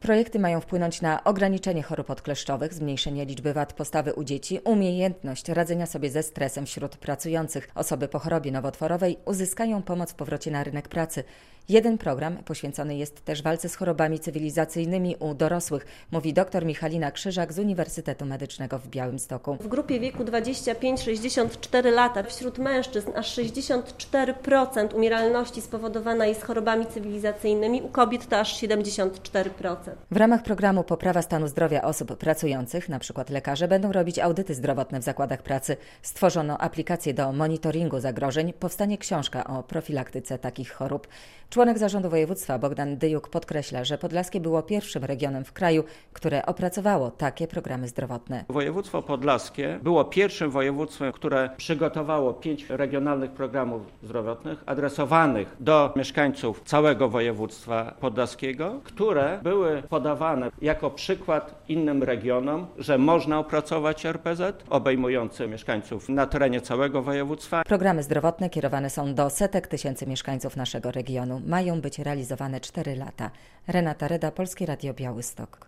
Projekty mają wpłynąć na ograniczenie chorób odkleszczowych, zmniejszenie liczby wad postawy u dzieci, umiejętność radzenia sobie ze stresem wśród pracujących. Osoby po chorobie nowotworowej uzyskają pomoc w powrocie na rynek pracy. Jeden program poświęcony jest też walce z chorobami cywilizacyjnymi u dorosłych, mówi dr Michalina Krzyżak z Uniwersytetu Medycznego w Białymstoku. W grupie wieku 25-64 lata wśród mężczyzn aż 64% umieralności spowodowana jest chorobami cywilizacyjnymi, u kobiet to aż 74%. W ramach programu Poprawa stanu zdrowia osób pracujących, np. lekarze, będą robić audyty zdrowotne w zakładach pracy. Stworzono aplikację do monitoringu zagrożeń, powstanie książka o profilaktyce takich chorób. Członek zarządu województwa Bogdan Dyjuk podkreśla, że Podlaskie było pierwszym regionem w kraju, które opracowało takie programy zdrowotne. Województwo podlaskie było pierwszym województwem, które przygotowało 5 regionalnych programów zdrowotnych adresowanych do mieszkańców całego województwa podlaskiego, które były podawane jako przykład innym regionom, że można opracować RPZ obejmujący mieszkańców na terenie całego województwa. Programy zdrowotne kierowane są do setek tysięcy mieszkańców naszego regionu. Mają być realizowane 4 lata. Renata Reda, Polskie Radio Białystok.